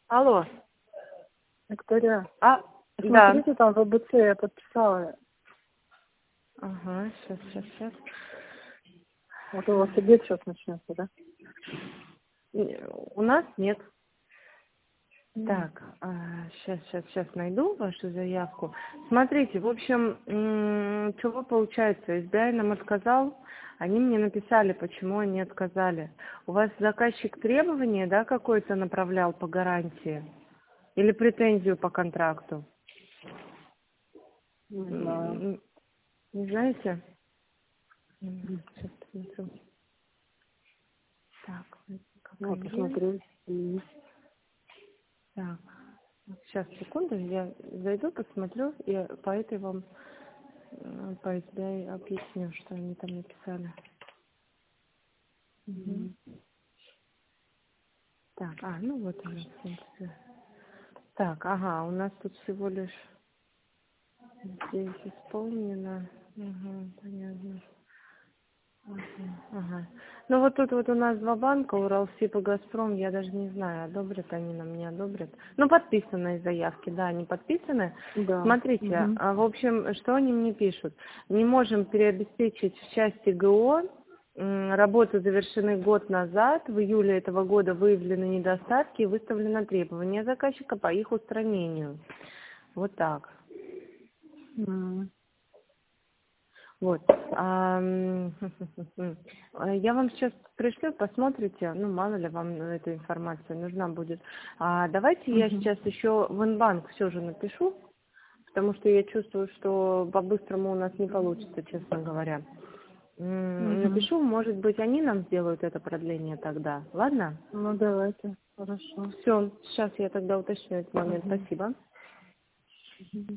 Алло. Виктория, Да. смотрите, там в ВБЦ я подписала. Ага, сейчас. Вот у вас обед сейчас начнется, да? У нас нет. Так, сейчас найду вашу заявку. Смотрите, в общем, чего получается, SBI нам отказал, они мне написали, почему они отказали. У вас заказчик требования, да, какое-то направлял по гарантии? Или претензию по контракту? Не знаю. Не знаете? Сейчас посмотрю. Так, Ну, клиент. посмотреть. Так, сейчас, секунду, я зайду, посмотрю, и по этой вам по SBI объясню, что они там написали. Мгм. Так, ну вот у нас, в принципе. Так, у нас тут всего лишь здесь исполнено. Понятно. Ага. Ну вот тут вот у нас два банка, Уралсиб и Газпром, я даже не знаю, одобрят они нам, не одобрят. Ну, подписанные заявки, да, они подписаны. Да. Смотрите, в общем, что они мне пишут? Не можем переобеспечить в части ГО, работы завершены год назад, в июле этого года выявлены недостатки и выставлено требование заказчика по их устранению. Вот так. Вот. Я вам сейчас пришлю, посмотрите, ну, мало ли вам эта информация нужна будет. Давайте я сейчас еще в Инбанк все же напишу, потому что я чувствую, что по-быстрому у нас не получится, честно говоря. Напишу, может быть, они нам сделают это продление тогда. Ладно? Ну, давайте. Хорошо. Все, сейчас я тогда уточню этот момент. Спасибо.